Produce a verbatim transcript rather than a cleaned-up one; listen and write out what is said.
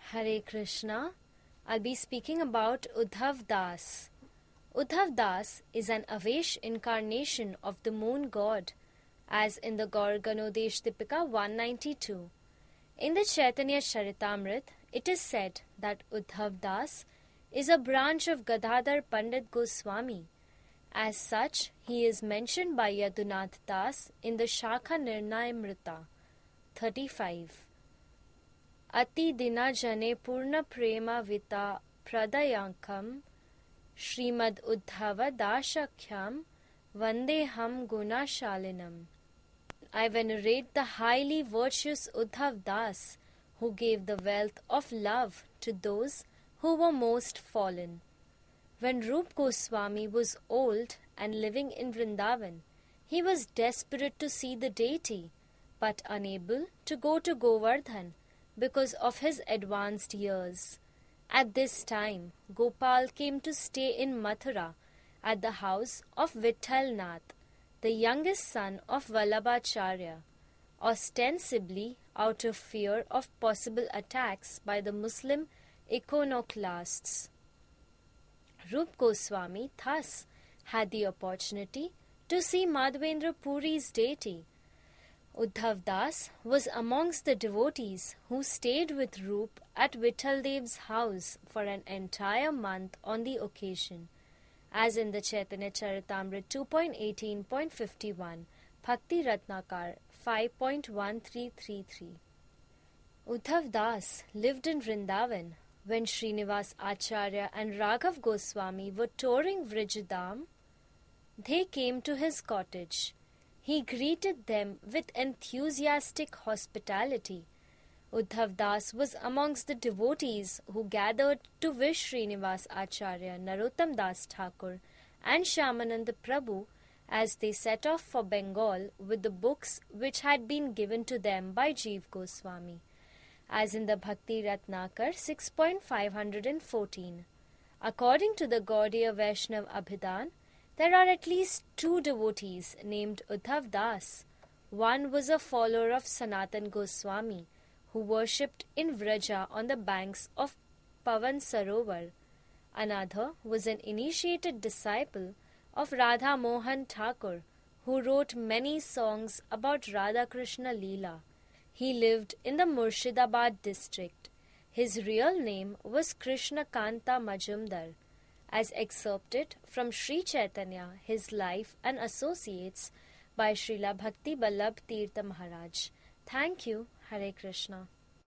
Hare Krishna. I'll be speaking about Uddhav Das. Uddhav Das is an Avesh incarnation of the moon god, as in the Gaur Ganodesh Dipika one ninety-two. In the Chaitanya Charitamrit, it is said that Uddhav Das is a branch of Gadadhar Pandit Goswami. As such, he is mentioned by Yadunath Das in the Shakha Nirnayamrita thirty-five. Ati dina jane purna prema vita pradayankam Srimad Uddhava Dasakhyam Vandeham Gunashalinam. I venerate the highly virtuous Uddhav Das, who gave the wealth of love to those who were most fallen. When Rup Goswami was old and living in Vrindavan, he was desperate to see the deity, but unable to go to Govardhan because of his advanced years. At this time, Gopal came to stay in Mathura at the house of Vitthal Nath, the youngest son of Vallabhacharya, ostensibly out of fear of possible attacks by the Muslim iconoclasts. Rup Goswami thus had the opportunity to see Madhavendra Puri's deity. Uddhav Das was amongst the devotees who stayed with Rup at Vitthaldev's house for an entire month on the occasion, as in the Chaitanya Charitamrita two point eighteen point fifty-one, Bhakti Ratnakar five point one three three three. Uddhav Das lived in Vrindavan when Srinivas Acharya and Raghav Goswami were touring Vrijadam. They came to his cottage. He greeted them with enthusiastic hospitality. Uddhav Das was amongst the devotees who gathered to wish Srinivas Acharya, Narottam Das Thakur and Shyamananda Prabhu as they set off for Bengal with the books which had been given to them by Jeev Goswami, as in the Bhakti Ratnakar six point five fourteen. According to the Gaudiya Vaishnav Abhidan, there are at least two devotees named Uddhav Das. One was a follower of Sanatan Goswami, who worshipped in Vraja on the banks of Pavan Sarovar. Another was an initiated disciple of Radha Mohan Thakur, who wrote many songs about Radha Krishna Leela. He lived in the Murshidabad district. His real name was Krishna Kanta Majumdar. As excerpted from Sri Chaitanya, His Life and Associates by Srila Bhakti Ballabh Tirtha Maharaj. Thank you. Hare Krishna.